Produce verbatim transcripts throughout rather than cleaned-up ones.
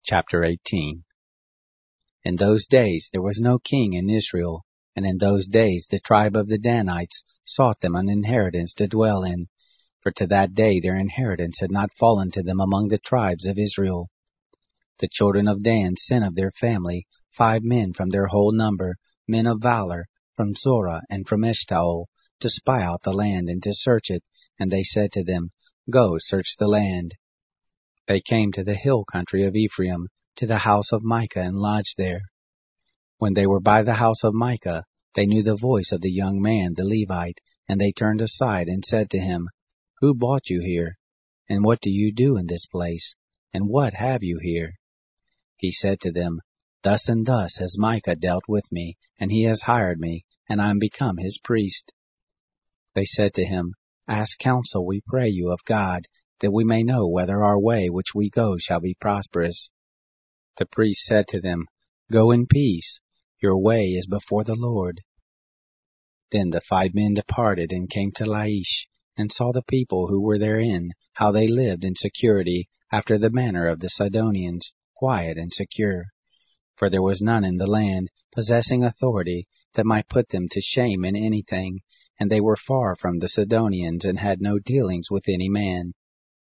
Chapter eighteen. In those days there was no king in Israel, and in those days the tribe of the Danites sought them an inheritance to dwell in, for to that day their inheritance had not fallen to them among the tribes of Israel. The children of Dan sent of their family five men from their whole number, men of valor, from Zorah and from Eshtaol, to spy out the land and to search it, and they said to them, Go, search the land. They came to the hill country of Ephraim, to the house of Micah, and lodged there. When they were by the house of Micah, they knew the voice of the young man, the Levite, and they turned aside and said to him, Who brought you here? And what do you do in this place? And what have you here? He said to them, Thus and thus has Micah dealt with me, and he has hired me, and I am become his priest. They said to him, Ask counsel, we pray you, of God, that we may know whether our way which we go shall be prosperous. The priest said to them, Go in peace, your way is before the Lord. Then the five men departed and came to Laish, and saw the people who were therein, how they lived in security, after the manner of the Sidonians, quiet and secure. For there was none in the land, possessing authority, that might put them to shame in anything, and they were far from the Sidonians, and had no dealings with any man.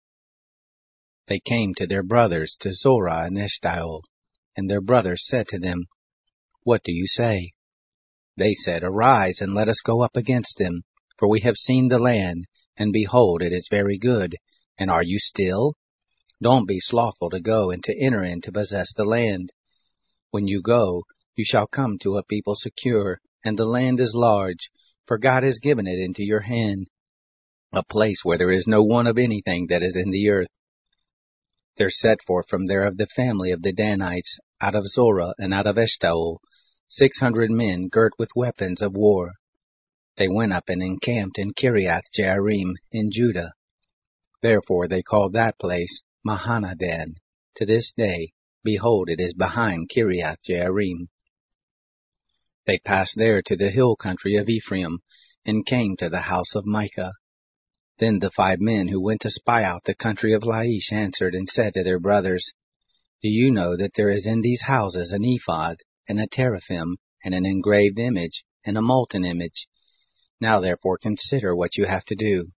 They came to their brothers, to Zorah and Eshtaol, and their brothers said to them, What do you say? They said, Arise, and let us go up against them, for we have seen the land, and behold, it is very good. And are you still? Don't be slothful to go and to enter in to possess the land. When you go, you shall come to a people secure, and the land is large, for God has given it into your hand, a place where there is no want of anything that is in the earth. There set forth from there of the family of the Danites, out of Zorah and out of Eshtaol, six hundred men girt with weapons of war. They went up and encamped in Kiriath Jearim in Judah. Therefore they called that place Mahanadan. To this day, behold, it is behind Kiriath Jearim. They passed there to the hill country of Ephraim, and came to the house of Micah. Then the five men who went to spy out the country of Laish answered and said to their brothers, Do you know that there is in these houses an ephod, and a teraphim, and an engraved image, and a molten image? Now therefore consider what you have to do.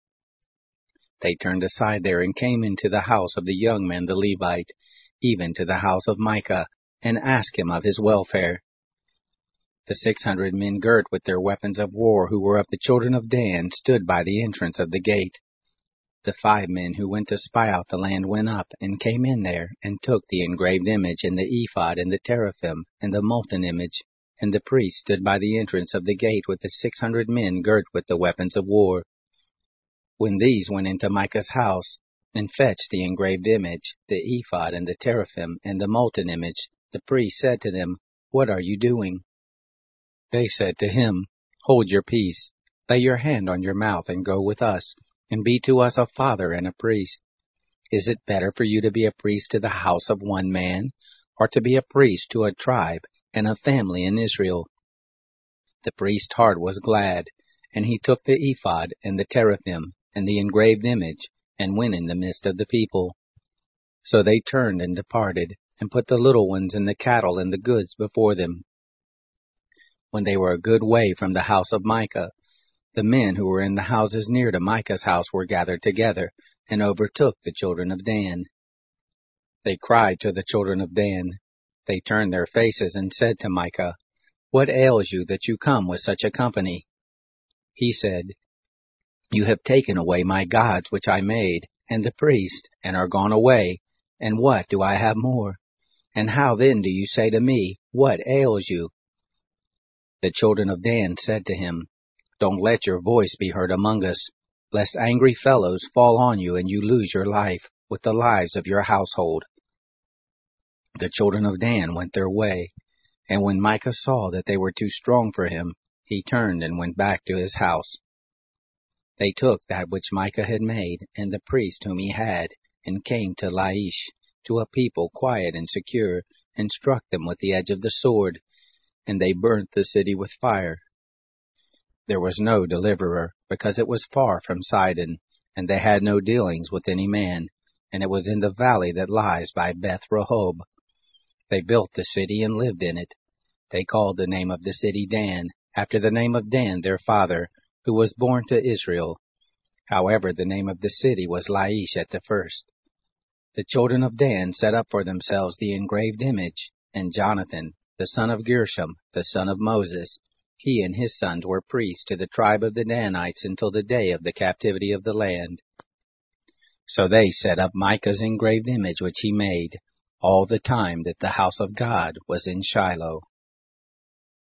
They turned aside there and came into the house of the young man the Levite, even to the house of Micah, and asked him of his welfare. The six hundred men girt with their weapons of war, who were of the children of Dan, stood by the entrance of the gate. The five men who went to spy out the land went up, and came in there, and took the engraved image, and the ephod, and the teraphim, and the molten image, and the priest stood by the entrance of the gate with the six hundred men girt with the weapons of war. When these went into Micah's house, and fetched the engraved image, the ephod, and the teraphim, and the molten image, the priest said to them, What are you doing? They said to him, Hold your peace, lay your hand on your mouth, and go with us, and be to us a father and a priest. Is it better for you to be a priest to the house of one man, or to be a priest to a tribe and a family in Israel? The priest's heart was glad, and he took the ephod and the teraphim and the engraved image, and went in the midst of the people. So they turned and departed, and put the little ones and the cattle and the goods before them. When they were a good way from the house of Micah, the men who were in the houses near to Micah's house were gathered together, and overtook the children of Dan. They cried to the children of Dan. They turned their faces and said to Micah, What ails you that you come with such a company? He said, You have taken away my gods which I made, and the priest, and are gone away, and what do I have more? And how then do you say to me, What ails you? The children of Dan said to him, Don't let your voice be heard among us, lest angry fellows fall on you and you lose your life, with the lives of your household. The children of Dan went their way, and when Micah saw that they were too strong for him, he turned and went back to his house. They took that which Micah had made, and the priest whom he had, and came to Laish, to a people quiet and secure, and struck them with the edge of the sword, and they burnt the city with fire. There was no deliverer, because it was far from Sidon, and they had no dealings with any man, and it was in the valley that lies by Beth Rehob. They built the city and lived in it. They called the name of the city Dan, after the name of Dan their father, who was born to Israel. However, the name of the city was Laish at the first. The children of Dan set up for themselves the engraved image, and Jonathan, the son of Gershom, the son of Moses, he and his sons were priests to the tribe of the Danites until the day of the captivity of the land. So they set up Micah's engraved image which he made, all the time that the house of God was in Shiloh.